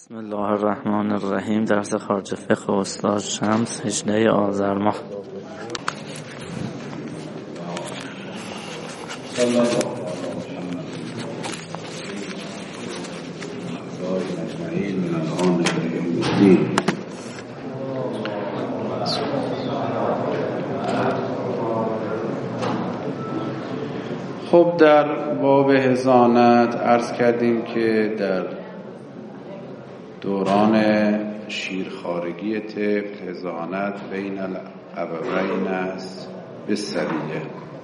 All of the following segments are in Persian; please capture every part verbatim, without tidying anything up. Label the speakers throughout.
Speaker 1: بسم الله الرحمن الرحیم. درس خارج فقه استاد شمس، هجده آذر ماه.
Speaker 2: خب در باب حضانت عرض کردیم که در دوران شیرخوارگی طفل حضانت بین الابوین است به سریه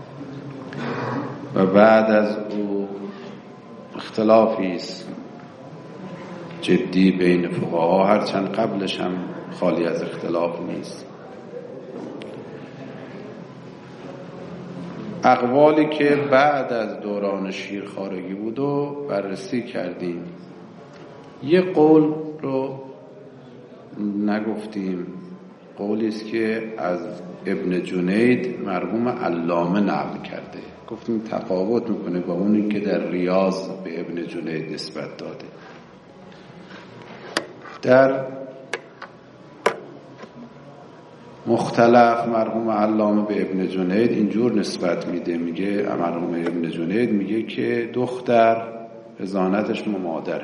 Speaker 2: و بعد از او اختلافی است جدی بین فقها، هرچند قبلش هم خالی از اختلاف نیست. اقوالی که بعد از دوران شیرخوارگی بود و بررسی کردیم. یه قول رو نگفتیم، قولی است که از ابن جنید مرحوم علامه نقل کرده. گفتیم تفاوت میکنه با اونی که در ریاض به ابن جنید نسبت داده. در مختلف مرحوم علامه به ابن جنید اینجور نسبت میده، میگه مرحوم ابن جنید میگه که دختر حضانتش مادره،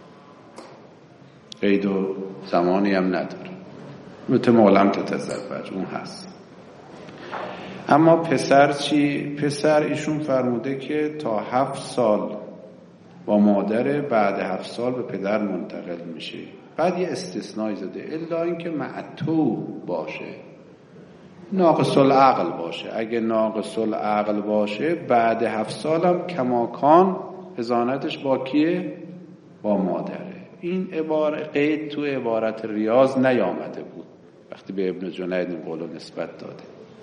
Speaker 2: قید و زمانی هم نداره، متمالم تتزوج اون هست. اما پسر چی؟ پسر ایشون فرموده که تا هفت سال با مادره، بعد هفت سال به پدر منتقل میشه. بعد یه استثنایی زده، الا اینکه معتو باشه، ناقص العقل باشه. اگه ناقص العقل باشه بعد هفت سال هم کماکان حضانتش با کیه؟ با مادره. این عبارت قید تو عبارت ریاض نیامده بود وقتی به ابن جنید این قولو نسبت داده.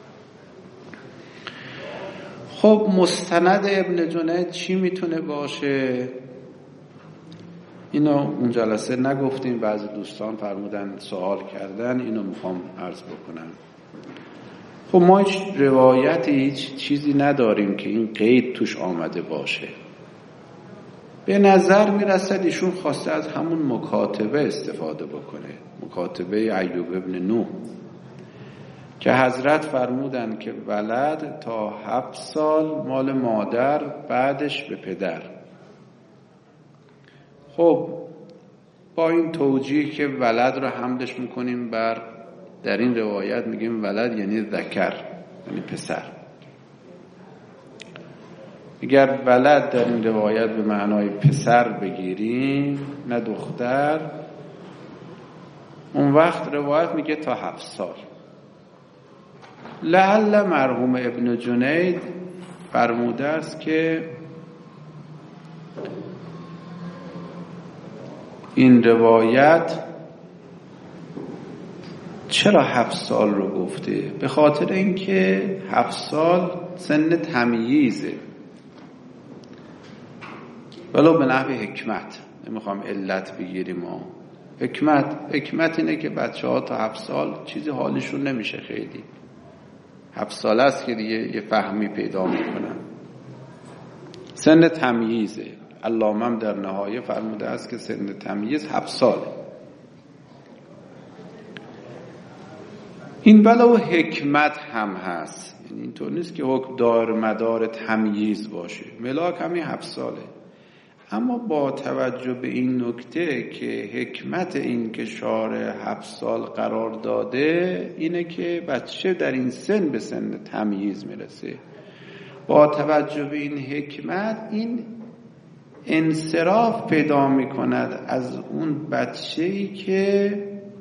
Speaker 2: خب مستند ابن جنید چی میتونه باشه؟ اینو اون جلسه نگفتیم، بعضی دوستان فرمودن سوال کردن، اینو میخوام عرض بکنم. خب ما هیچ روایت، هیچ چیزی نداریم که این قید توش آمده باشه. به نظر میرسد ایشون خواسته از همون مکاتبه استفاده بکنه، مکاتبه ایوب ابن نوح، که حضرت فرمودن که ولد تا هفت سال مال مادر، بعدش به پدر. خب با این توجیه که ولد رو حملش میکنیم بر، در این روایت میگیم ولد یعنی ذکر، یعنی پسر. اگر ولد در این روایت به معنای پسر بگیریم نه دختر، اون وقت روایت میگه تا هفت سال. لعل مرحوم ابن جنید فرموده است که این روایت چرا هفت سال رو گفته؟ به خاطر اینکه هفت سال سن تمییزه، ولو به نحو حکمت. نمیخوام علت بگیریم. ما حکمت حکمت اینه که بچه ها تا هفت سال چیزی حالشون نمیشه، خیلی هفت سال است که دیگه یه فهمی پیدا میکنن. سن تمییزه. علامه هم در نهایه فرموده است که سن تمییز هفت ساله. این ولو حکمت هم هست، یعنی اینطور نیست که حکم دار مدار تمییز باشه، ملاک همین هفت ساله. اما با توجه به این نکته که حکمت این که شارع هفت سال قرار داده اینه که بچه در این سن به سن تمییز میرسه، با توجه به این حکمت این انصراف پیدا میکند از اون بچه‌ای که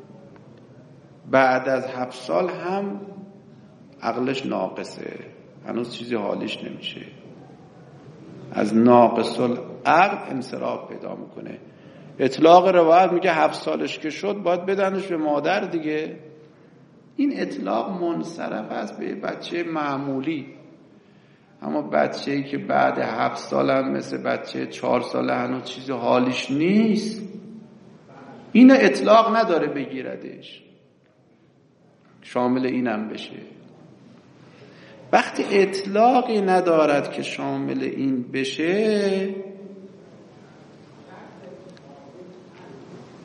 Speaker 2: بعد از هفت سال هم عقلش ناقصه، هنوز چیزی حالیش نمیشه. از ناقص العقل انصراف پیدا میکنه. اطلاق روایت میگه هفت سالش که شد باید بدنش به مادر دیگه. این اطلاق منصرف است به بچه معمولی. اما بچه‌ای که بعد هفت سال هم مثل بچه چهار ساله هنوز چیزی حالیش نیست، این اطلاق نداره بگیردش، شامل اینم بشه. وقتی اطلاقی ندارد که شامل این بشه،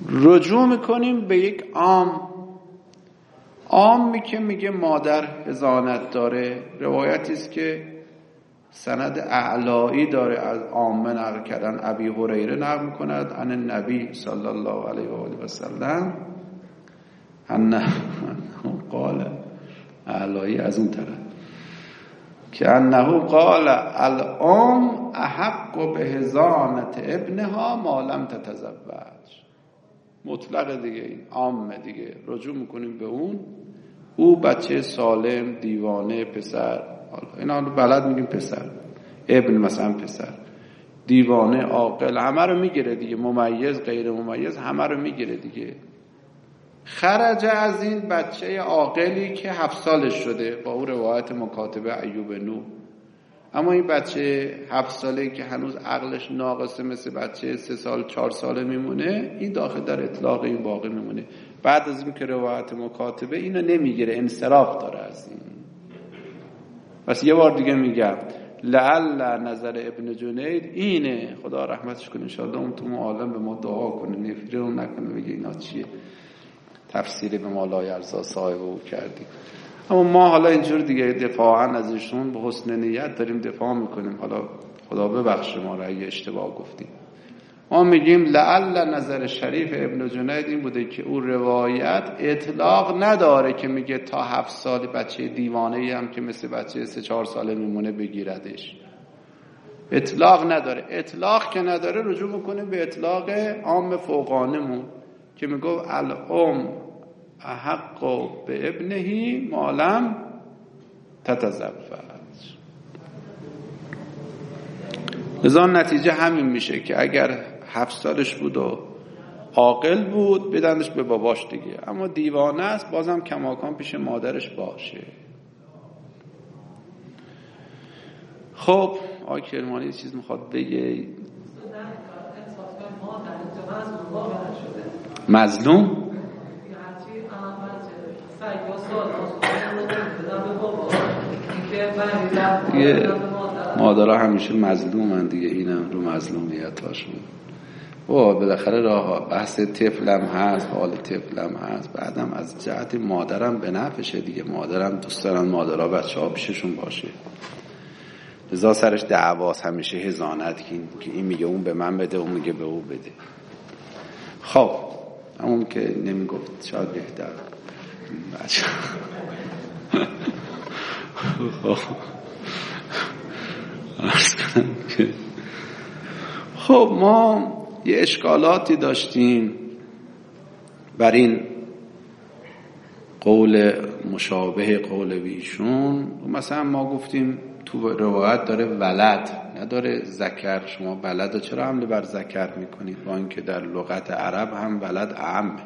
Speaker 2: رجوع میکنیم به یک عام. عامی که میگه مادر حضانت داره، روایتی است که سند اعلایی داره از عامه نقل کردن. ابی هریره نقل میکند عن النبی صلی الله علیه و آله و سلم انه قال، اعلایی از اون طرف، که انه قال الام احق به حضانت ابنها ما لم تتزوج. مطلق دیگه، این عامه دیگه، رجوع میکنیم به اون. او بچه سالم، دیوانه، پسر، اینا رو بلد میگیم پسر، ابن مثلا پسر، دیوانه، عاقل، همه رو میگیره دیگه، ممیز، غیر ممیز، همه رو میگیره دیگه. خرج از این بچه عاقلی که هفت سالش شده، با اون روایت مکاتبه ایوب نو. اما این بچه هفت ساله که هنوز عقلش ناقصه، مثل بچه سه سال چهار ساله میمونه، این داخل در اطلاق این باقی میمونه. بعد از این که روایت مکاتبه اینو نمیگیره، انصراف داره از این. بس یه بار دیگه میگم، لعل نظر ابن جنید اینه، خدا رحمتش کنه انشاءالله، اون تو عالم به ما دعا کنه، نفری رو نکنه بگه اینا چیه، تفسیری به ما لایرزا صاحب او کردی. اما ما حالا اینجور دیگه دفاعا از ایشون به حسن نیت داریم دفاع میکنیم، حالا خدا ببخشه ما را اگه اشتباه گفتیم. ما میگیم لعل نظر شریف ابن جنید این بوده که او روایت اطلاق نداره که میگه تا هفت سال بچه دیوانه‌ای هم که مثل بچه سه چهار ساله میمونه بگیردش. اطلاق نداره. اطلاق که نداره رجوع میکنه به اطلاق عام فوقانمون که میگه الام احق به ابنهی ما لم تتزوج. لذا نتیجه همین میشه که اگر هفت سالش بود و عاقل بود بدنش به باباش دیگه، اما دیوانه است بازم کماکان پیش مادرش باشه. خب آقای کرمانی یه چیز میخواد بگه. مظلوم دیگه، مادرها همیشه مظلومن دیگه، اینم رو مظلومیتاشون. و بالاخره راه بحث طفلم هست، حال طفلم هست، بعدم از جهت مادرم به نفعشه دیگه. مادرم دوست دارن مادرها بچه ها پیششون باشه، لذا سرش دعواست همیشه، حضانت که این میگه اون به من بده، اون میگه به او بده. خب همون که نمیگفت شاید بهتر بچه خب ما یه اشکالاتی داشتیم بر این قول مشابه قول ویشون. مثلا ما گفتیم تو روایت داره ولد نداره ذکر، شما بلد چرا حمله بر ذکر میکنید با اینکه در لغت عرب هم ولد اعمه.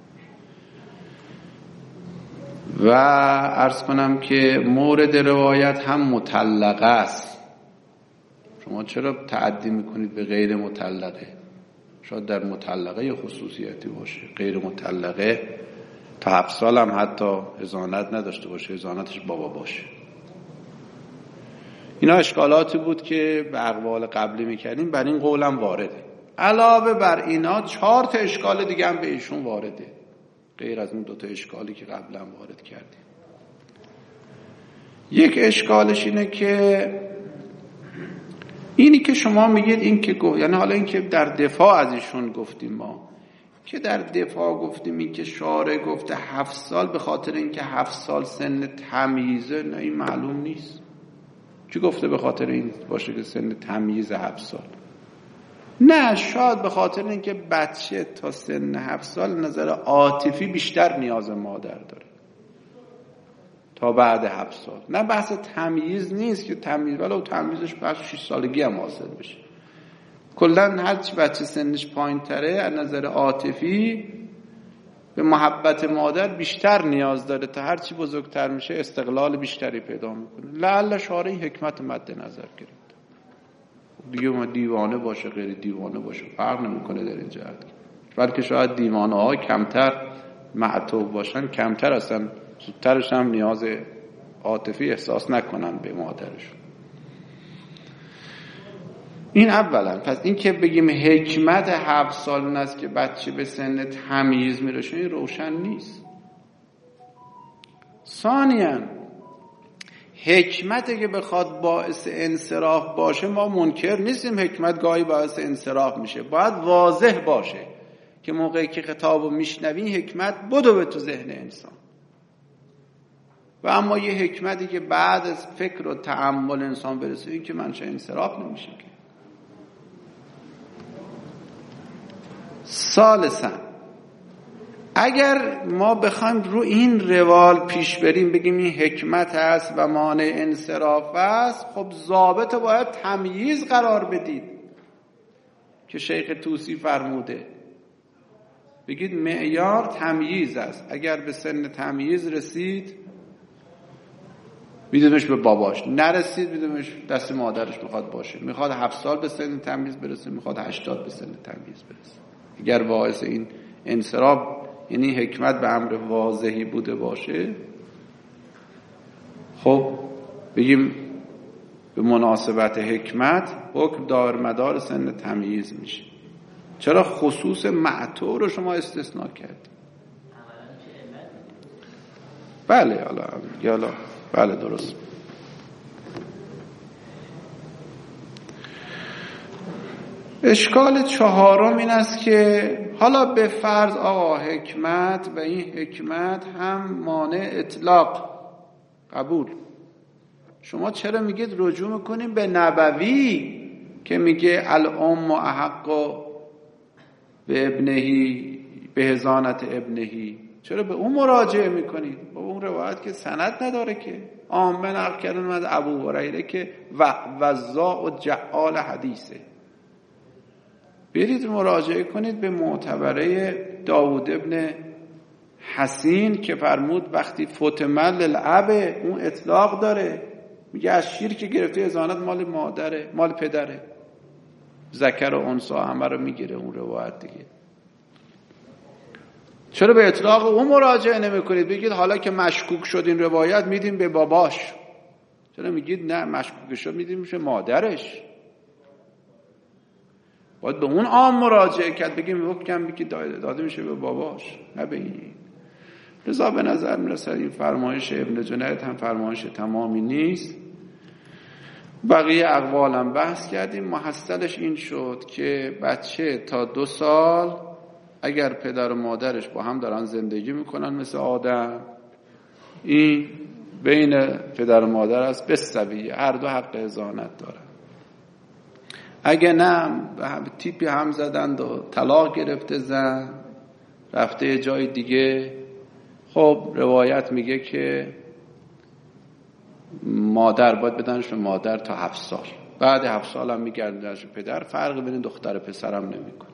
Speaker 2: و عرض کنم که مورد روایت هم مطلقه است، شما چرا تعدی میکنید به غیر مطلقه؟ شاید در مطلقه خصوصیتی باشه، غیر مطلقه تا هفت سال هم حتی حضانت نداشته باشه، حضانتش بابا باشه. اینا اشکالاتی بود که به اقوال قبلی میکردیم، بر این قولم وارده. علاوه بر اینا چهار تا اشکال دیگه هم به ایشون وارده، غیر از اون دو تا اشکالی که قبلا وارد کردیم. یک اشکالش اینه که اینی که شما میگید این که گفت، یعنی حالا این که در دفاع از ایشون گفتیم، ما که در دفاع گفتیم این که شارع گفته هفت سال به خاطر اینکه هفت سال سن تمییزه، نه این معلوم نیست. چی گفته به خاطر این باشه که سن تمییز هفت سال؟ نه، شاید به خاطر اینکه بچه تا سن هفت سال نظر عاطفی بیشتر نیاز مادر داره تا بعد هفت سال. نه بحث تمییز نیست که تمییز ولو تمییزش بعد شش سالگی هم حاصل بشه. کلا هر چی بچه سنش پایین تره از نظر عاطفی به محبت مادر بیشتر نیاز داره تا هر چی بزرگتر میشه استقلال بیشتری پیدا میکنه. لعل شارع حکمت مد نظر گرفت دیگه، ما دیوانه باشه غیر دیوانه باشه فرق نمیکنه در این جهت، بلکه شاید دیوانه ها کمتر معطوف باشن، کمتر اصلا زودترش هم نیاز عاطفی احساس نکنن به مادرشون. این اولا. پس این که بگیم حکمت هفت سال است که بچه به سن تمییز میرسه، این روشن نیست. ثانیاً حکمتی که بخواد باعث انصراف باشه، ما منکر نیستیم حکمت گاهی باعث انصراف میشه، باید واضح باشه که موقعی که خطابو میشنوی حکمت بدو به تو ذهن انسان. و اما یه حکمتی که بعد از فکر و تأمل انسان برسه، این که منشأ انصراف نمیشه که. ثالثاً اگر ما بخوایم رو این روال پیش بریم، بگیم این حکمت است و مانع انصراف است، خب ضابط باید تمییز قرار بدید که شیخ طوسی فرموده. بگید معیار تمییز است. اگر به سن تمییز رسید میدونش به باباش، نرسید میدونش دست مادرش میخواد باشه. میخواد هفت سال به سن تمییز برسه، میخواد هشتاد به سن تمییز برسه. اگر باعث این انصراف، یعنی حکمت به امر واضحی بوده باشه، خب بگیم به مناسبت حکمت حکم دار مدار سن تمییز میشه. چرا خصوص معتور رو شما استثناء کرد؟ بله حالا حالا بله درست. اشکال چهارم این است که حالا به فرض آقا حکمت و این حکمت هم مانع اطلاق، قبول، شما چرا میگید رجوع میکنیم به نبوی که میگه الام احق به ابنهی به حضانت ابنهی؟ چرا به اون مراجعه میکنید؟ با اون روایت که سند نداره که. آمن نقل کردن از ابو هریره که و وضاع و جعال حدیثه. برید مراجعه کنید به معتبره داوود ابن حسین که فرمود وقتی فتمل الاب، اون اطلاق داره، میگه از شیر که گرفته ازانت مال مادره، مال پدره، ذکر و انثی همه رو میگیره اون روایت دیگه. چرا به اطلاق اون مراجعه نمی کنید؟ بگید حالا که مشکوک شد این روایت میدیم به باباش. چرا میگید نه مشکوک شد میدیم میشه مادرش؟ باید به اون عام مراجعه کرد، بگیم حکم که داده میشه به باباش، نه به این. لذا به نظر میرسد این فرمایش ابن جنید هم فرمایش تمامی نیست. بقیه اقوالم بحث کردیم. محصلش این شد که بچه تا دو سال اگر پدر و مادرش با هم دارن زندگی میکنن مثل آدم، این بین پدر و مادر است بستویه، هر دو حق حضانت دارن. اگه نه تیپی هم زدند و طلاق گرفته زن رفته جای دیگه، خب روایت میگه که مادر باید بدنش به مادر تا هفت سال، بعد هفت سال هم میگردنش پدر، فرق بین دختر پسرم نمیکنه.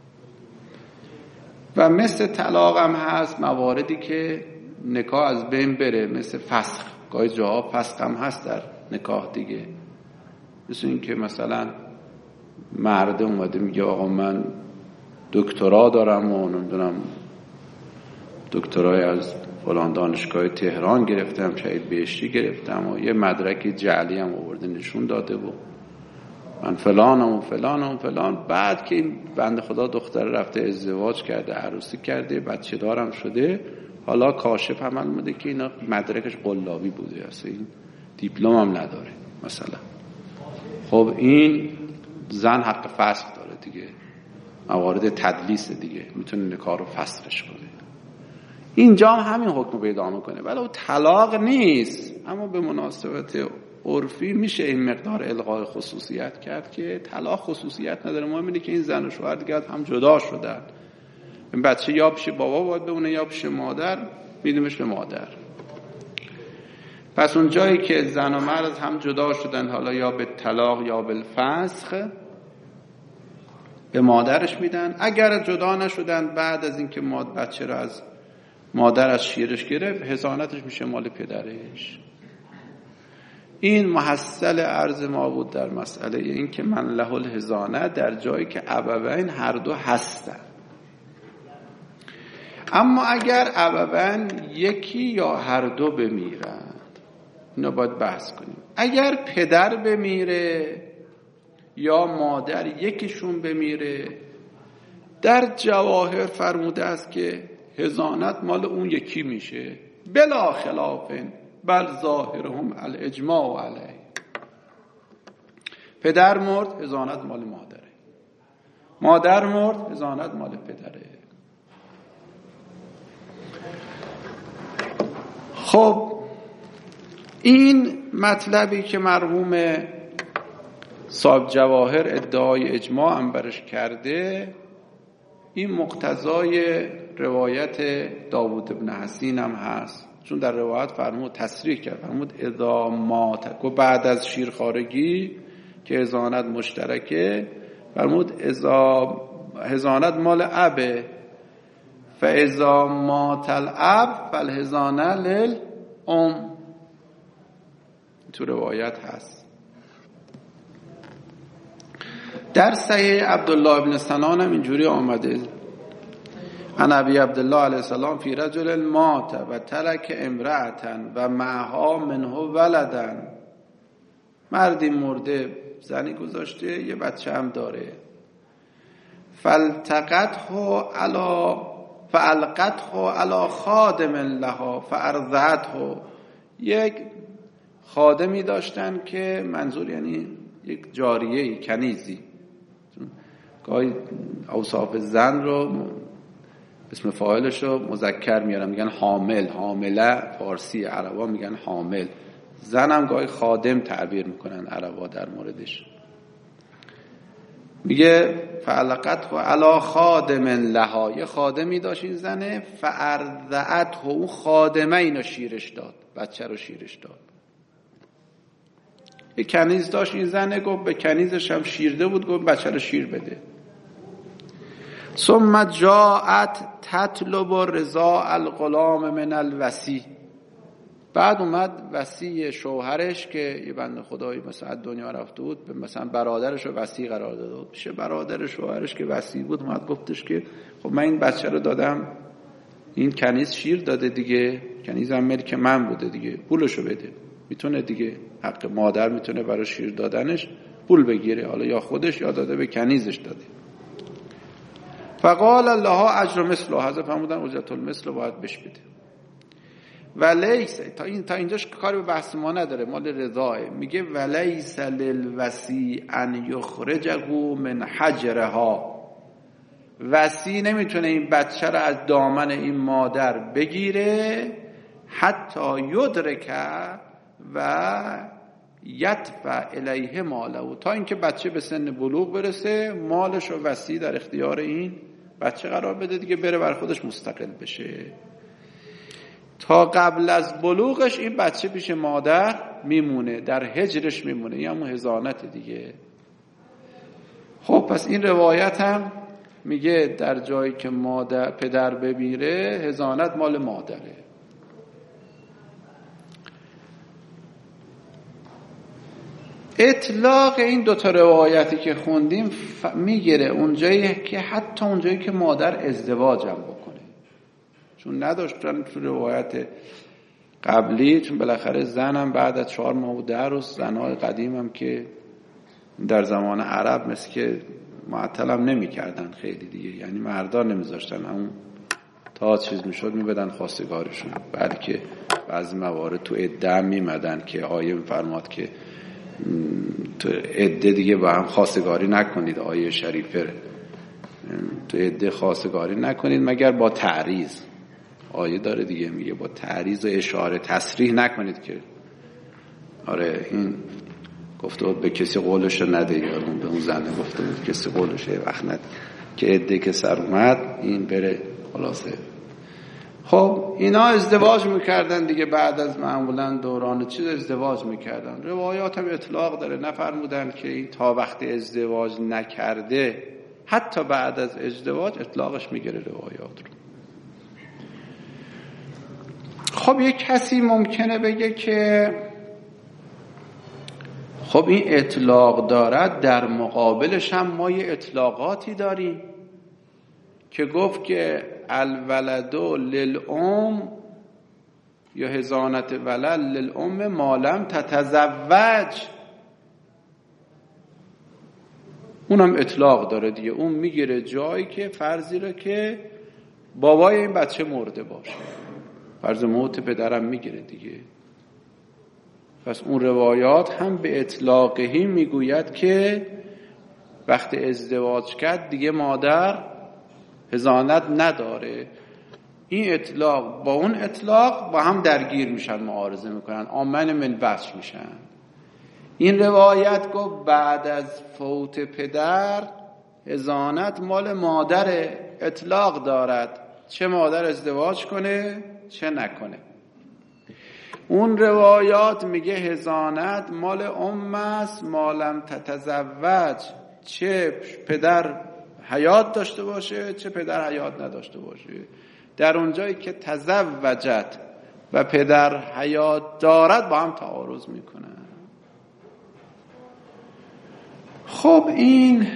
Speaker 2: و مثل طلاق هم هست مواردی که نکاح از بین بره، مثل فسخ، گاهی جاها فسخ هم هست در نکاح دیگه. مثل این که مثلا مرد اومده میگه آقا من دکترا دارم و نمیدونم دکترای از فلان دانشگاه تهران گرفتم، شهید بهشتی گرفتم و یه مدرک جعلی هم آورده نشون داده و من فلانم و فلانم و فلان. بعد که این بنده خدا دختر رفته ازدواج کرده، عروسی کرده، بچه دارم شده، حالا کاشف عمل اومده که اینا مدرکش قلابی بوده، اصلا این دیپلم هم نداره مثلا. خب این زن حق فسخ داره دیگه، موارد تدلیس دیگه، میتونه نکاح رو فسخش کنه. اینجا هم همین حکم پیدا میکنه، ولی او طلاق نیست، اما به مناسبت عرفی میشه این مقدار الغای خصوصیت کرد که طلاق خصوصیت نداره. مهم اینه که این زن و شوهر دیگه هم جدا شدن، این بچه یا پیش بابا باید بمونه یا پیش مادر، میدیمش به مادر. پس اون جایی که زن و مرد هم جدا شدن، حالا یا به طلاق یا به فسخ، به مادرش میدن. اگر جدا نشدن، بعد از اینکه ماد بچه رو از مادر از شیرش گرفت، حضانتش میشه مال پدرش. این محصل عرض ما بود در مسئله این که من له الحضانه در جایی که ابوین هر دو هستن. اما اگر ابوین یکی یا هر دو بمیرند، اینو باید بحث کنیم. اگر پدر بمیره یا مادر یکیشون بمیره، در جواهر فرموده است که حضانت مال اون یکی میشه، بلا خلاف بل ظاهرهم الاجماع علیه. پدر مرد حضانت مال مادره، مادر مرد حضانت مال پدره. خب این مطلبی که مرحوم صاحب جواهر ادعای اجماع هم برش کرده، این مقتضای روایت داوود ابن حسین هم هست، چون در روایت فرمود تصریح کرد، فرمود اذا مات، گفت بعد از شیرخوارگی که حضانت مشترکه، فرمود اذا حضانت مال ابه فاذا مات الاب فالحضانه للام، تو روایت هست. در صحیح عبدالله ابن سنان هم اینجوری آمده، عن ابی عبدالله علیه السلام فی رجل مات و ترک امرأة و معها منه ولدن، مردی مرده زنی گذاشته یه بچه هم داره، فالتقته علی فالقته علی خادم لها فارضعته، یک خادمی داشتن که منظور یعنی یک جاریه کنیزی، گاهی اوصاف زن رو اسم فاعلش رو مذکر میارن میگن حامل، حامله فارسی، عربا میگن حامل، زن هم گاهی خادم تعبیر میکنن عربا در موردش. میگه فعلقت و علا خادم لها، یه خادمی داشت این زنه، فارضعته، اون خادمه اینو شیرش داد، بچه رو شیرش داد. یه کنیز داشت این زنه، گفت به کنیزش هم شیرده بود، گفت بچه رو شیر بده. ثم جاءت تطلب رضا الغلام من الوصی، بعد اومد وصی شوهرش که یه بنده خدایی مثلا دنیا رفته بود، به مثلا برادرش رو وصی قرار داده بود، میشه برادر شوهرش که وصی بود اومد گفتش که خب من این بچه رو دادم، این کنیز شیر داده دیگه، کنیز هم ملک من بوده دیگه، پولشو بده. میتونه دیگه، حق مادر میتونه برای شیر دادنش پول بگیره، حالا یا خودش یا داده به کنیزش داده. فقال الله اجر مثله، حضرت فرمودن اجرت المثل باید بهش بده. ولیس، تا این تا اینجاش کاری به بحث ما نداره، مال رضاه. میگه ولیس للوصی ان یخرجه من حجرها، وصی نمیتونه این بچه رو از دامن این مادر بگیره حتی یدرک و یدفع الیه ماله، تا اینکه بچه به سن بلوغ برسه مالش رو وصی در اختیار این بچه قرار بده دیگه، بره بر خودش مستقل بشه. تا قبل از بلوغش این بچه پیش مادر میمونه، در هجرش میمونه، یا همون حضانت دیگه. خب پس این روایت هم میگه در جایی که مادر پدر بمیره حضانت مال مادره. اطلاق این دوتا روایتی که خوندیم ف... میگیره اونجایی که حتی اونجایی که مادر ازدواج هم بکنه، چون نداشتن تو روایت قبلی، چون بالاخره زن هم بعد از چهار ماه و ده روز، زنهای قدیم هم که در زمان عرب مثل که معطل هم نمی کردن خیلی دیگه، یعنی مردان نمیذاشتن، همون تا چیز میشد میبدن خواستگارشون، بلکه بعضی موارد تو عده هم میمدن که آیه میفرماد که تو عده دیگه با هم خواستگاری نکنید، آیه شریفه تو عده خواستگاری نکنید مگر با تعریض، آیه داره دیگه میگه با تعریض و اشاره تصریح نکنید که آره این گفته بود به کسی قولش نده، یا اون به اون زنه گفته بود کسی قولش وقت نده، که عده که سر اومد این بره خلاصه. خب اینا ازدواج میکردن دیگه، بعد از معمولا دوران چیز ازدواج میکردن. روایات هم اطلاق داره، نفرمودن که این تا وقتی ازدواج نکرده، حتی بعد از ازدواج اطلاقش میگیره روایات رو. خب یک کسی ممکنه بگه که خب این اطلاق دارد، در مقابلش هم ما یه اطلاقاتی داریم که گفت که الولدو للام، یا حضانت ولد للام ما لم تتزوج. اونم اطلاق داره دیگه. اون میگیره جایی که فرضی رو که بابای این بچه مرده باشه، فرض موت پدرم میگیره دیگه. پس اون روایات هم به اطلاقهی میگوید که وقتی ازدواج کرد دیگه مادر حضانت نداره. این اطلاق با اون اطلاق با هم درگیر میشن، معارضه میکنن، آمن من وجه میشن. این روایت گفت بعد از فوت پدر حضانت مال مادر، اطلاق دارد، چه مادر ازدواج کنه چه نکنه. اون روایات میگه حضانت مال ام است مالم تتزوج، چه پدر حیات داشته باشه چه پدر حیات نداشته باشه. در اونجایی که تزوجت و پدر حیات دارد با هم تعارض میکنن. خب این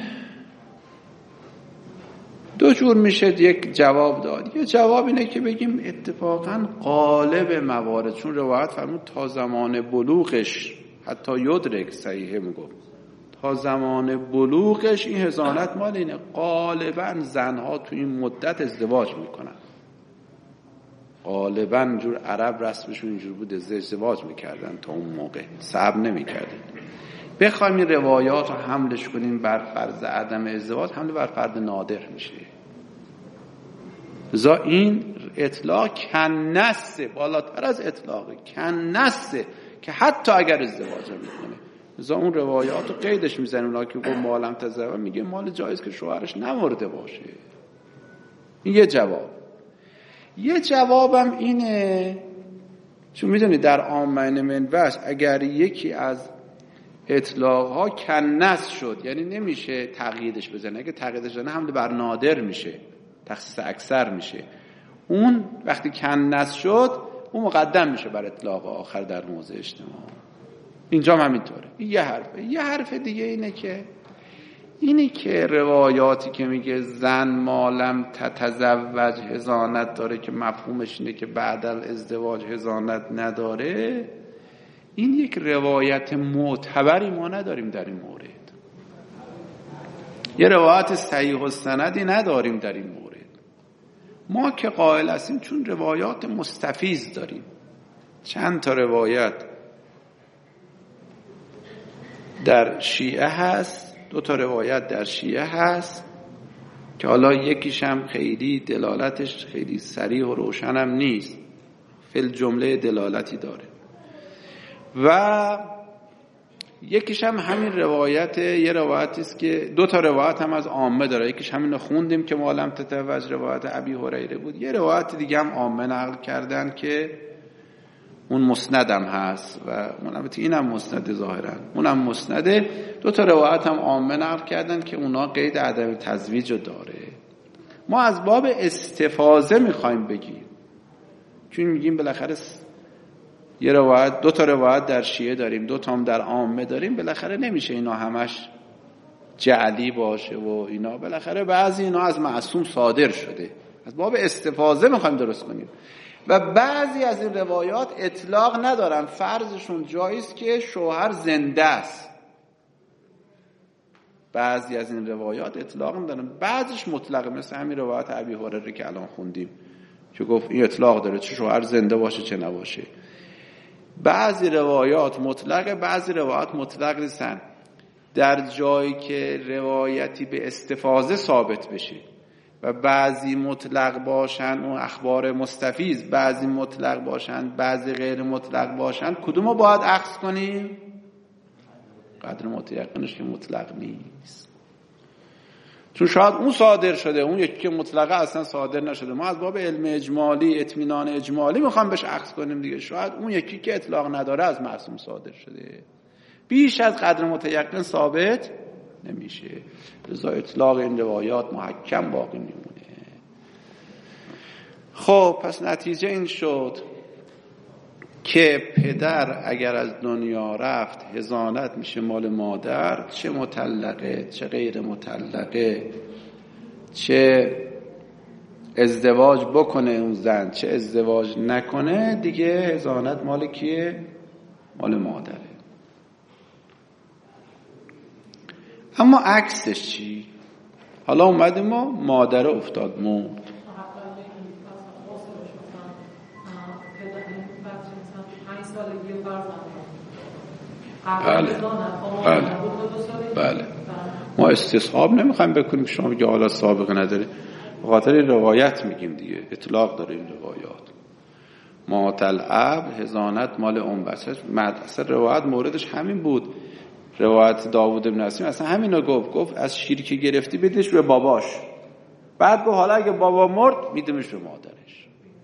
Speaker 2: دو جور میشه یک جواب داد. یه جواب اینه که بگیم اتفاقا غالب موارد، چون روایت فرمود تا زمان بلوغش، حتی یدرک صحیحه میگفت تا زمان بلوغش این حضانت مال اینه. غالبا زنها تو این مدت ازدواج میکنن، غالبا جور عرب رسمشون اینجور بود، ازدواج میکردن تا اون موقع، صبر نمیکردن. بخوایم این روایات رو حملش کنیم بر فرض عدم ازدواج، حمله بر فرض نادر میشه. لذا این اطلاق کنسه، بالاتر از اطلاق کنسه که حتی اگر ازدواج میکنه. لذا اون روایات رو قیدش میزنه. اونا که گفت مالم تزوج، میگه مال جایز که شوهرش نمرده باشه. این یه جواب. یه جوابم اینه، چون میدونی در آمن من وجه اگر یکی از اطلاق ها کنس شد، یعنی نمیشه تقییدش بزنه. اگه تقییدش بزنه حمله بر نادر میشه، تخصیص اکثر میشه. اون وقتی کنس شد اون مقدم میشه بر اطلاق آخر در موضع اجتماع. اینجا هم همینطوره. این یه حرفه. یه حرف دیگه اینه که اینی که روایاتی که میگه زن مالم تتزوج حضانت داره، که مفهومش اینه که بعد از ازدواج حضانت نداره، این یک روایت معتبری ما نداریم در این مورد. یه روایت صحیح السندی نداریم در این مورد. ما که قائل هستیم چون روایات مستفیض داریم. چند تا روایت در شیعه هست، دو تا روایت در شیعه هست که حالا یکیش هم خیلی دلالتش خیلی صریح و روشن هم نیست، فی الجمله دلالتی داره. و یکیش هم همین روایت، یه روایتی است که دو تا روایت هم از عامه داره. یکیش همین رو خوندیم که مالم تتزوج، روایت ابی هریره بود. یه روایت دیگه هم عامه نقل کردن که اون مسندم هست و اون البته اینم مسند ظاهرا، اونم مسنده. دو تا روایت هم عامه نقل کردن که اونا قید عدم تزویج داره. ما از باب استفاضه میخوایم بگیم، چون میگیم بالاخره یه روایت، دو تا روایت در شیعه داریم، دو تا هم در عامه داریم، بالاخره نمیشه اینا همش جعلی باشه و اینا، بالاخره بعضی اینا از معصوم صادر شده. از باب استفاضه میخوایم درست کنیم. و بعضی از این روایات اطلاق ندارن، فرضشون جاییست که شوهر زنده است. بعضی از این روایات اطلاق ندارن، بعضیش مطلقه، مثل همین روایت ابی هریره که الان خوندیم که گفت این اطلاق داره، چه شوهر زنده باشه چه نباشه. بعضی روایات مطلقه، بعضی روایات مطلق نیستن. در جایی که روایتی به استفاضه ثابت بشه و بعضی مطلق باشن اون اخبار مستفیض، بعضی مطلق باشن بعضی غیر مطلق باشن، کدوم رو باید اخذ کنیم؟ قدر متیقنش که مطلق نیست، چون شاید اون صادر شده، اون یکی که مطلقه اصلا صادر نشده. ما از باب علم اجمالی، اطمینان اجمالی میخوام بهش اخذ کنیم دیگه. شاید اون یکی که اطلاق نداره از معصوم صادر شده، بیش از قدر متیقن ثابت نمیشه. لذا اطلاق این روایات محکم باقی میمونه. خب پس نتیجه این شد که پدر اگر از دنیا رفت حضانت میشه مال مادر، چه مطلقه چه غیر مطلقه، چه ازدواج بکنه اون زن چه ازدواج نکنه، دیگه حضانت مال کیه؟ مال مادره. اما عکسش چی؟ حالا اومدیم ما مادر افتاد مرد، بله بله بله ما استصحاب نمیخوایم بکنیم که شما بگه حالا سابقه نداره، به خاطر روایت میگیم دیگه، اطلاق داره این روایات. ماتل اب حضانت مال ام بچهش، اصلا روایت موردش همین بود. روایت داوود بن نسیم اصلا همینو گفت، گفت از شیری که گرفتی بدش به باباش، بعد گفت حالا اگه بابا مرد میدیمش به مادرش.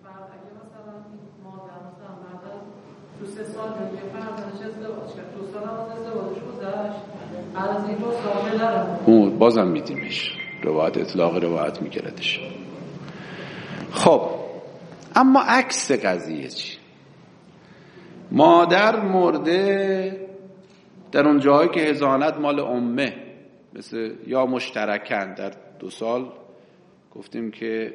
Speaker 3: تو سه سال دیگه فرزندش ازدواج کرد، دو سال هم از ازدواجش گذشت، از این دو سال دارم
Speaker 2: اون بازم میدیمش، روایت اطلاق روایت میگردش. خب اما عکس قضیه چی؟ مادر مرده در اون جایی که حضانت مال امه، مثل یا مشترکن در دو سال گفتیم که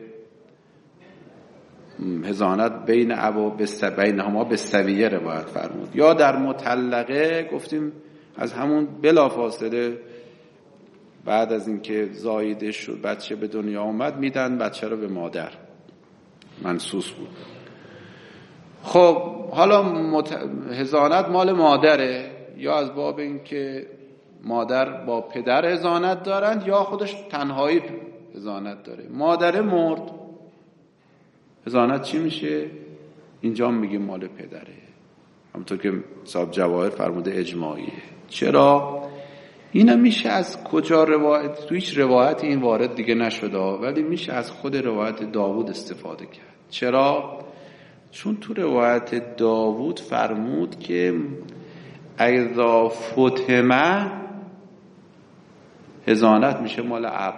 Speaker 2: حضانت بین ابا بین هما به سویه روایت فرمود، یا در مطلقه گفتیم از همون بلافاصله بعد از اینکه زایده شد بچه به دنیا اومد میدن بچه رو به مادر، منسوس بود. خب حالا مت... حضانت مال مادره، یا از باب اینکه مادر با پدر حضانت دارند یا خودش تنهایی حضانت داره. مادر مرد، حضانت چی میشه؟ اینجا میگیم مال پدره، همونطور که صاحب جواهر فرموده اجماعیه. چرا؟ اینا میشه از کجا روایت؟ تو هیچ روایت این وارد دیگه نشده، ولی میشه از خود روایت داوود استفاده کرد. چرا؟ چون تو روایت داوود فرمود که اذا فتمه حضانت میشه مال اب،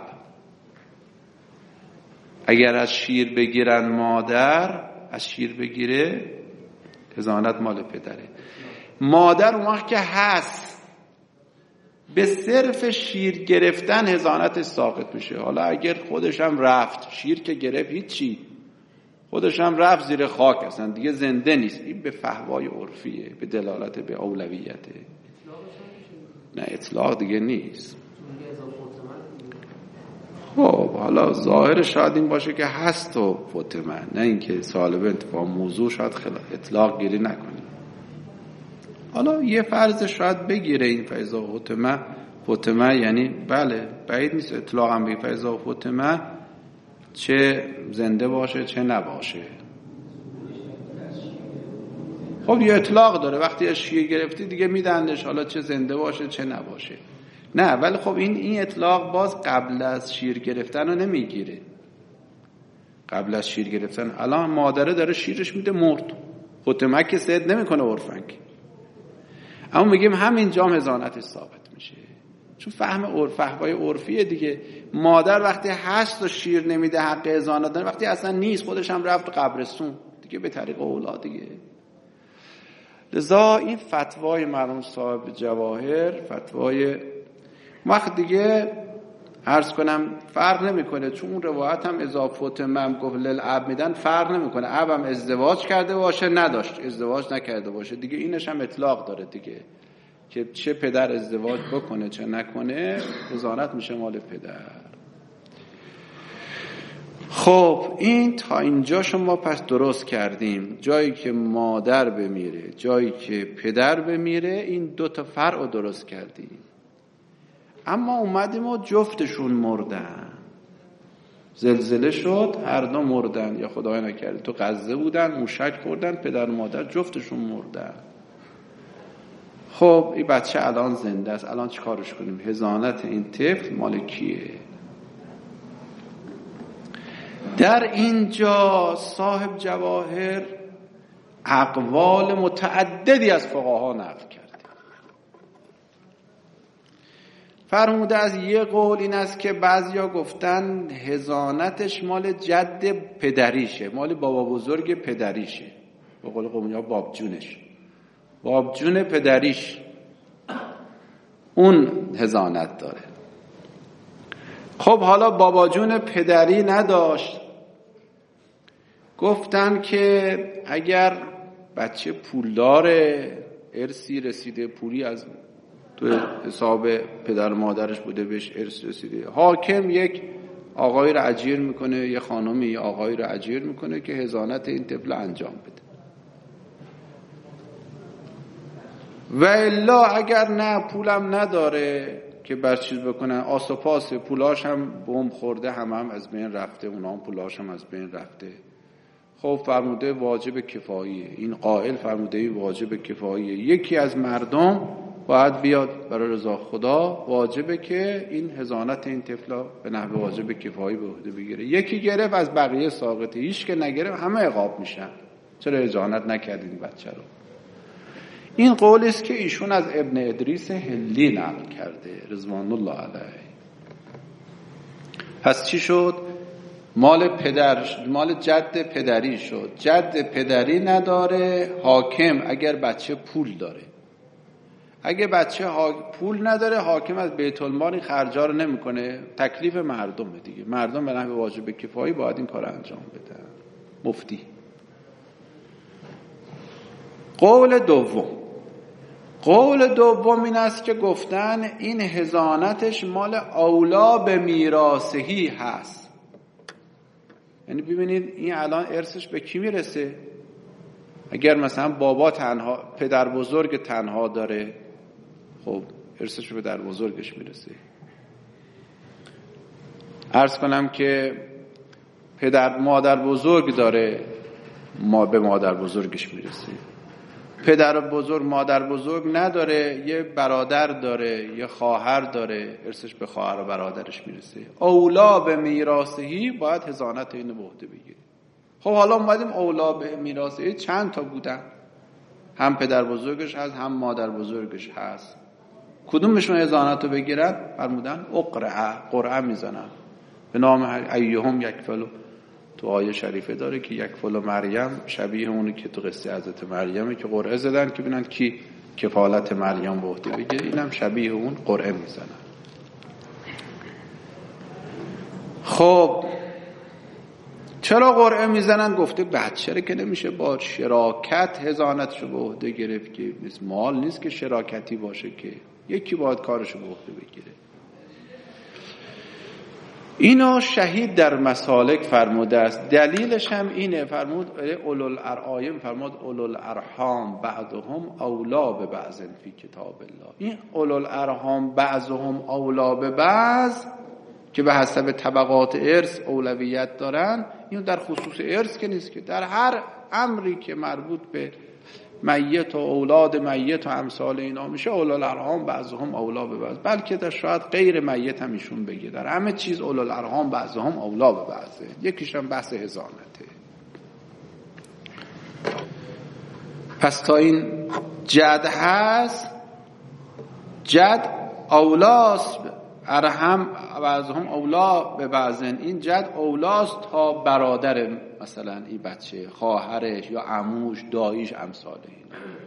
Speaker 2: اگر از شیر بگیرن مادر، از شیر بگیره حضانت مال پدره. مادر اون وقت که هست به صرف شیر گرفتن حضانت ساقط میشه. حالا اگر خودش هم رفت، شیر که گرفت هیچی، خودش هم رفت زیر خاک، اصلا دیگه زنده نیست، این به فحوای عرفیه، به دلالت به اولویته. نه اطلاق دیگه نیست. خب حالا ظاهر شاید این باشه که هست و فتمه، نه اینکه سالب انتفاع موضوع شاید اطلاق گیری نکنیم. حالا یه فرض شاید بگیره این فیضا فتمه، فتمه یعنی بله بعید نیست اطلاق هم بگیره فیضا فتمه، چه زنده باشه چه نباشه. خب یه اطلاق داره، وقتی از شیعه گرفتی دیگه میدندش، حالا چه زنده باشه چه نباشه. نه ولی خب این این اطلاق باز قبل از شیر گرفتن رو نمیگیره. قبل از شیر گرفتن الان مادره داره شیرش میده مرد، فتمه که سید نمیکنه عرفنگ، اما میگیم همین جام حضانتش ثابت میشه، چون فهم عرف فحوای عرفیه دیگه. مادر وقتی هست و شیر نمیده حق حضانت داره، وقتی اصلا نیست خودش هم رفت قبرستون دیگه به طریق اولاد دیگه. لذا این فتوای مرحوم صاحب جواهر فتوای وقت دیگه عرض کنم فرق نمیکنه، چون اون روایت هم اضافه مم گفت للاب میدن، فرق نمیکنه اب هم ازدواج کرده باشه نداشت ازدواج نکرده باشه دیگه، اینش هم اطلاق داره دیگه که چه پدر ازدواج بکنه چه نکنه حضانت میشه مال پدر. خب این تا اینجا شما پس درست کردیم، جایی که مادر بمیره جایی که پدر بمیره، این دو تا فرع رو درست کردیم. اما اومدیم و جفتشون مردن، زلزله شد هر دو مردن، یا خدای نکرده تو غزه بودن موشک خوردن، پدر و مادر جفتشون مردن. خب این بچه الان زنده است، الان چیکارش کنیم؟ حضانت این طفل مال کیه؟ در اینجا صاحب جواهر اقوال متعددی از فقها نقل کرد. فرموده از یه قول این است که بعضیا گفتن حضانتش مال جد پدریشه، مال بابا بزرگ پدریشه، به قول قومیا بابجونش، بابجون پدریش اون حضانت داره. خب حالا بابا جون پدری نداشت، گفتن که اگر بچه پولداره، ارثی رسیده، پولی از تو حساب پدر و مادرش بوده بهش ارث رسیده. حاکم یک آقای را اجیر میکنه، یه خانمی یه آقای را اجیر میکنه که حضانت این طفل انجام بده. و الا اگر نه پولم نداره که بر چیز بکنن، آس و پاس پولاش هم بم خورده، هم هم از بین رفته، اونا هم پولاش هم از بین رفته، خب فرموده واجب کفاییه. این قائل فرموده واجب کفاییه، یکی از مردم باید بیاد برای رضا خدا، واجبه که این حضانت این طفلا به نحو واجب کفایی به عهده بگیره. یکی گرفت از بقیه ساقطه، هیچ که نگرفت همه عقاب میشن. چرا حضانت نکردین بچه رو؟ این قول است که ایشون از ابن ادریس هلی نقل کرده رضوان الله علیه. پس چی شد؟ مال پدر، مال جد پدری شد. جد پدری نداره، حاکم اگر بچه پول داره. اگه بچه ها پول نداره، حاکم از بیت المال خرجا رو نمیکنه، تکلیف مردمه دیگه. مردم به نحو واجب کفایی باید این کار انجام بدن. مفتی. قول دوم، قول دوم این است که گفتن این حضانتش مال اولا به میراثهی هست. یعنی ببینید این الان ارثش به کی میرسه؟ اگر مثلا بابا تنها، پدر بزرگ تنها داره، خب ارثش به پدر بزرگش میرسه. عرض کنم که پدر مادر بزرگ داره، ما به مادر بزرگش میرسه. پدر بزرگ مادر بزرگ نداره، یه برادر داره، یه خواهر داره، ارثش به خواهر و برادرش میرسه. اولا به میراثهی باید حضانت اینو به عهده بگیره. خب حالا اومدیم اولا به میراثهی چند تا بودن؟ هم پدر بزرگش هست، هم مادر بزرگش هست. کدومشون حضانت رو بگیرن؟ فرمودن اقرعه، قرعه میزنن به نام ایهم یکفلو. تو آیه شریفه داره که یکفل مریم شبیه اونی که تو قصه حضرت مریمه که قرعه زدن که ببینن کی کفالت مریم به عهده بگیره. اینم شبیه اون قرعه میزنن. خب چرا قرعه میزنن؟ گفته بچه رو که نمیشه با شراکت حضانتشو به عهده گرفت، که مال نیست که شراکتی باشه، که یکی باید کارشو به عهده بگیره. اینا شهید در مسالک فرموده است. دلیلش هم اینه، فرمود اولو الارحام، فرمود اولو الارحام بعضهم اولا به بعض فی کتاب الله. این اولو الارحام بعضهم اولا به بعض که به حسب طبقات ارث اولویت دارن، این در خصوص ارث که نیست، که در هر امری که مربوط به میت و اولاد میت و امثال اینا میشه اولو الارحام بعضهم اولا به بعض، بلکه در شاید غیر میت هم ایشون بگه در همه چیز اولو الارحام بعضهم اولا به بعضه. یکیش هم بحث حضانته. پس تا این جد هست، جد اولاست، ارحم بعضهم اولا به بعضن، این جد اولاست تا برادر مثلا این بچه، خواهرش یا عموش، داییش، امثال این.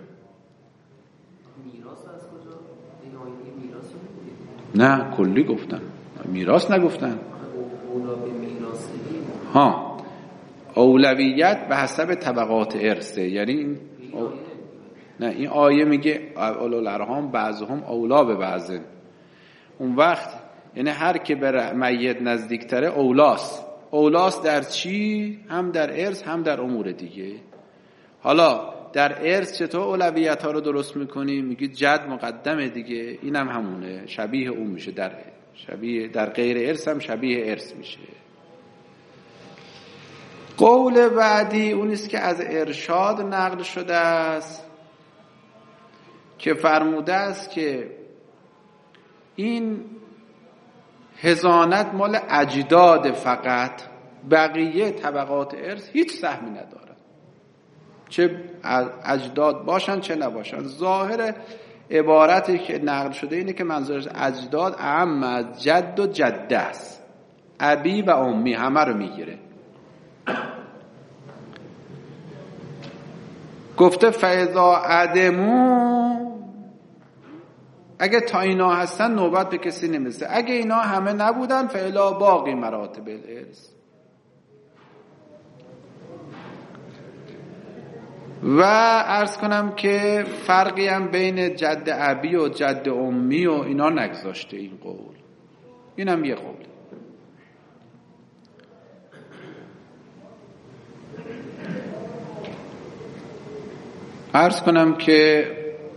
Speaker 4: میراث از کجا؟ این آیه میراث رو
Speaker 2: نه کلی گفتن، میراث نگفتن.
Speaker 4: اولا به میراثی
Speaker 2: ها، اولویت به حسب طبقات ارثه. یعنی این او... نه این آیه میگه اولو الارحام بعضهم اولا به بعضن. اون وقت یعنی هر که بر میت نزدیکتره اولاست. اولاست در چی؟ هم در ارث هم در امور دیگه. حالا در ارث چطور اولویت ها رو درست میکنی؟ میگی جد مقدمه دیگه، اینم هم همونه، شبیه اون میشه. در شبیه در غیر ارث هم شبیه ارث میشه. قول بعدی اون است که از ارشاد نقل شده است که فرموده است که این حضانت مال اجداد فقط، بقیه طبقات ارث هیچ سهمی ندارن، چه اجداد باشن چه نباشن. ظاهر عبارتی که نقل شده اینه که منظورش اجداد اعم از جد و جده است، ابی و امی همه رو میگیره. گفته فاذا عدمو، اگه تا اینا هستن نوبت به کسی نمیرسه. اگه اینا همه نبودن فعلا باقی مراتب الارث. و عرض کنم که فرقی هم بین جد ابی و جد امی و اینا نگذاشته این قول. این هم یه قول. عرض کنم که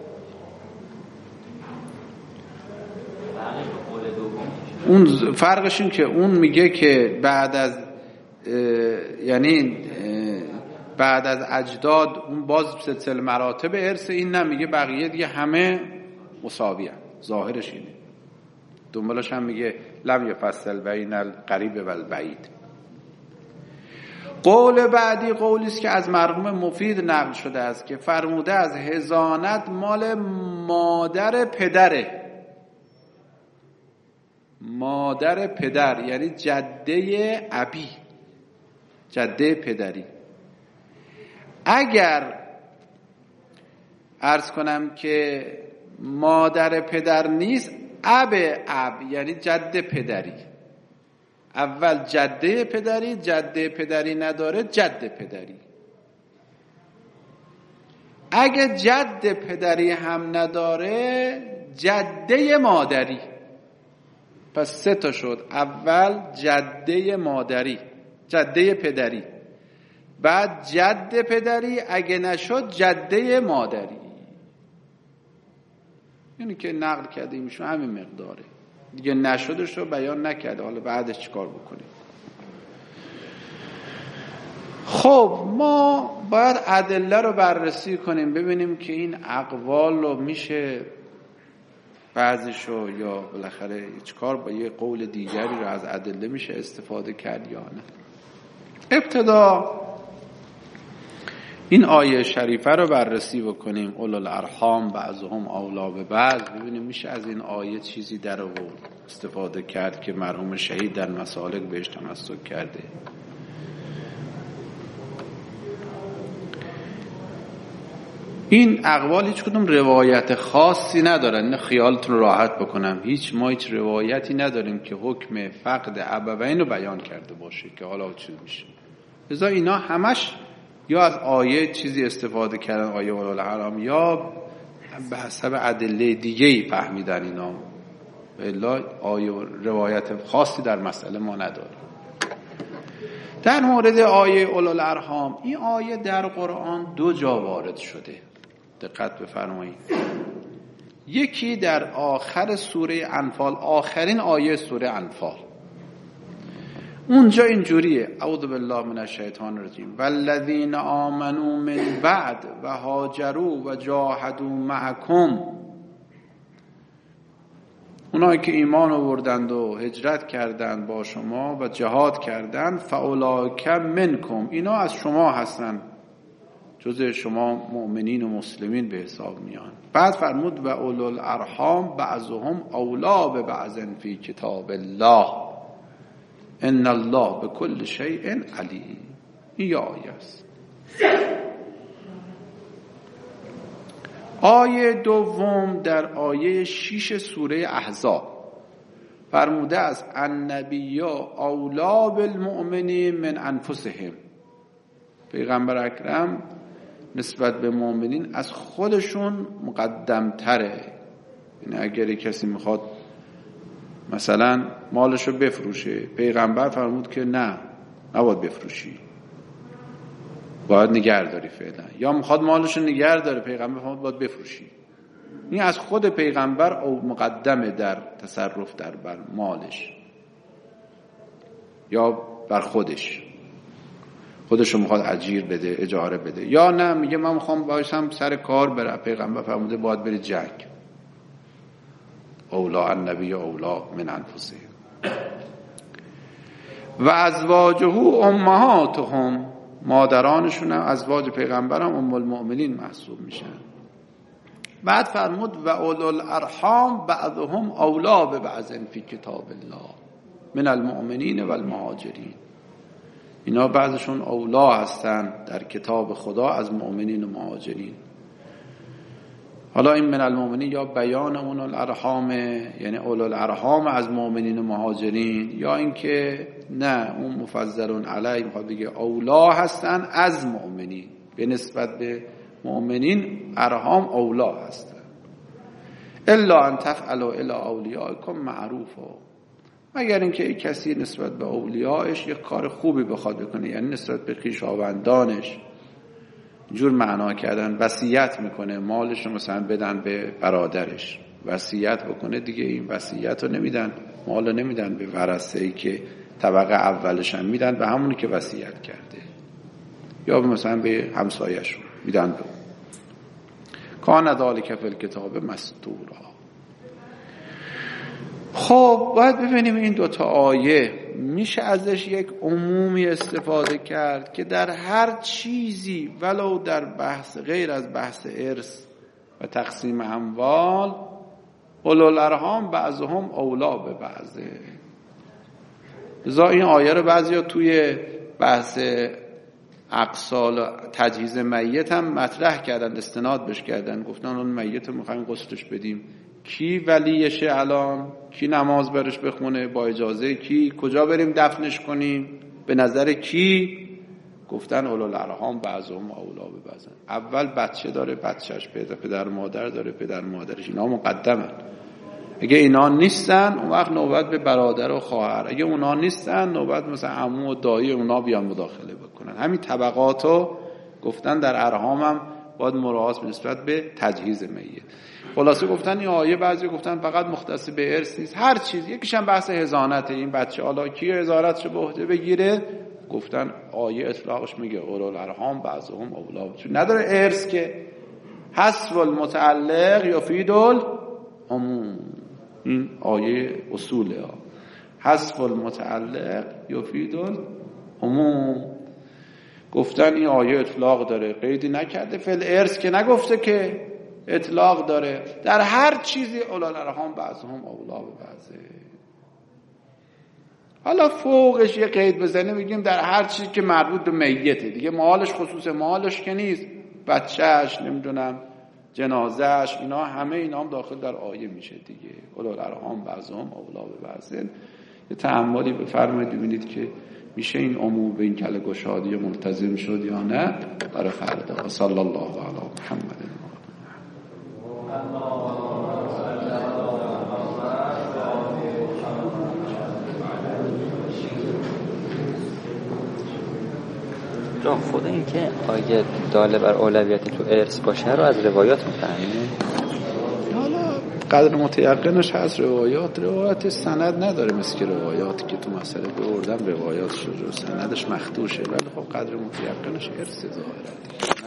Speaker 2: اون فرقش این که اون میگه که بعد از یعنی بعد از اجداد اون باز سلسله مراتب ارث، این نمیگه بقیه دیگه همه مساوی هست. ظاهرش اینه. دنبالش هم میگه لم یفصل بین القریب و البعید. قول بعدی قولی است که از مرحوم مفید نقل شده است که فرموده از حضانت مال مادر پدره. مادر پدر یعنی جده ابی، جده پدری. اگر عرض کنم که مادر پدر نیست، اب اب یعنی جد پدری. اول جده پدری، جده پدری نداره جد پدری. اگه جد پدری هم نداره جده مادری. پس سه تا شد. اول جده مادری، جده پدری، بعد جد پدری، اگه نشد جده مادری. یعنی که نقل کرده میشه همین مقداره دیگه، نشدش رو بیان نکرده. حالا بعدش چیکار بکنیم؟ خب ما باید ادله رو بررسی کنیم، ببینیم که این اقوال رو میشه بعضیشو یا بالاخره چیکار با یه قول دیگری رو از ادله میشه استفاده کرد یا نه. ابتدا این آیه شریفه رو بررسی بکنیم. اولو الارحام بعضهم اولی به بعض. ببینیم میشه از این آیه چیزی در آورد استفاده کرد که مرحوم شهید در مسالک بهش تمسک کرده. این اقوال هیچ کدوم روایت خاصی ندارن. این خیالتون رو راحت بکنم، هیچ ما هیچ روایتی نداریم که حکم فقد ابوین رو بیان کرده باشه که حالا چی میشه. لذا اینا همش یا از آیه چیزی استفاده کردن، آیه ولالحرام، یا به حسب ادله دیگه‌ای فهمیدن اینا. الا آیه روایت خاصی در مسئله ما نداره. در مورد آیه اولوالارحام، این آیه در قرآن دو جا وارد شده، دقت بفرمایید. یکی در آخر سوره انفال، آخرین آیه سوره انفال. اونجا اینجوریه: اعوذ بالله من الشیطان الرجیم والذین آمنوا من بعد و هاجروا و جاهدوا معکم. اونایی که ایمان آوردند و هجرت کردند با شما و جهاد کردند، فاولئک منکم، اینا از شما هستن، جزء شما مؤمنین و مسلمین به حساب میان. بعد فرمود و اولو الارحام بعضهم اولی به بعض فی کتاب الله ان الله بكل شیء علیم. این آیه است. آیه دوم در آیه شش سوره احزاب فرموده است النبی اولی بالمؤمنین من انفسهم. پیغمبر اکرم نسبت به مؤمنین از خودشون مقدم تره. یعنی اگر کسی میخواد مثلا مالشو بفروشه، پیغمبر فرمود که نه، نباید بفروشی، باید نگهداری فعلا. یا میخواد مالشو نگهداره، پیغمبر فرمود باید بفروشی. این از خود پیغمبر او مقدمه در تصرف در بر مالش یا بر خودش. خودشو میخواد اجیر بده، اجاره بده، یا نه میگه من میخوام باشم سر کار برم، پیغمبر فرموده باید بری جنگ. اولا النبی اولا من انفسهم و ازواجه امهاتهم، مادرانشون هم ازواج پیغمبر هم ام المؤمنین محسوب میشن. بعد فرمود و اولو الارحام بعضهم اولا به بعض فی کتاب الله من المؤمنین و المهاجرین. اینا بعضشون اولا هستن در کتاب خدا از مؤمنین و مهاجرین. حالا این من المؤمنین یا بیان اون الارحام، یعنی اولو الارحام از مؤمنین و مهاجرین، یا اینکه نه اون مفضلون علی میخواد بگه اولا هستن از مؤمنین به نسبت به مؤمنین ارحام اولا هستن. الا ان تفعلوا الی اولیائکم معروفا، مگر اینکه کسی نسبت به اولیاءش یک کار خوبی بخواد بکنه، یعنی نسبت به خویشاوندانش جور معنا کردن وصیت میکنه مالش رو مثلا بدن به برادرش، وصیت بکنه دیگه، این وصیت رو نمیدن، مال رو نمیدن به ورثه‌ای که طبقه اولش هم میدن به همونی که وصیت کرده، یا مثلا به همسایه‌شون میدن. به کان ذالک فی الکتاب مسطورا. خب باید ببینیم این دوتا آیه میشه ازش یک عمومی استفاده کرد که در هر چیزی ولو در بحث غیر از بحث ارث و تقسیم اموال اولوالارحام بعضهم اولا به بعضه. لذا این آیه رو بعضیا توی بحث اقسال تجهیز میت هم مطرح کردن، استناد بش کردن، گفتن اون میت رو میخوایم غسلش بدیم، کی ولیشه الان، کی نماز برش بخونه با اجازه کی، کجا بریم دفنش کنیم، به نظر کی؟ گفتن اولوالارحام بعضهم اولا به بعض. اول بچه داره، بچهش پدر، پدر مادر داره، پدر مادرش، اینا مقدمن. اگه اینا نیستن اون وقت نوبت به برادر و خواهر، اگه اونا نیستن نوبت مثلا عمو و دایی اونا بیان مداخله بکنن. همین طبقاتو گفتن در ارحام هم باید مراعات نسبت به تجهیز میت. خلاصه گفتن این آیه بعضی گفتن فقط مختص به ارث نیست، هر چیز. یکیش هم بحث حضانته، این بچه حالا کی حضانتشو به عهده بگیره، گفتن آیه اطلاقش میگه اولوالارحام بعضهم اولا، چون نداره ارث که. حذف المتعلق یفید العموم، این آیه اصوله ها. حذف المتعلق یفید العموم. گفتن این آیه اطلاق داره، قیدی نکرده، فعل ارث که نگفته که اطلاق داره، در هر چیزی اولوالارحام بعضهم اولا به بعضه. حالا فوقش یه قید بزنه میگیم در هر چیزی که مربوط به میته دیگه، مالش خصوص مالش که نیست، بچهش، نمیدونم جنازهش، اینا همه اینا هم داخل در آیه میشه دیگه. اولوالارحام بعضهم اولا به بعضه. یه تأملی بفرمایید ببینید که میشه این عموم به این کله گشادی ملتزم شد یا نه برای فردا. صلی الله علی محمد.
Speaker 5: جا خود این که آیه داله بر اولویت تو ارث باشه رو از روایات میفهمیم.
Speaker 2: حالا قدر متیقنش هست، روایات روایت سند نداره مثل که روایاتی که تو مسئله بردم روایات شد و سندش مخدوشه، ولی خب قدر متیقنش ارث ظاهره.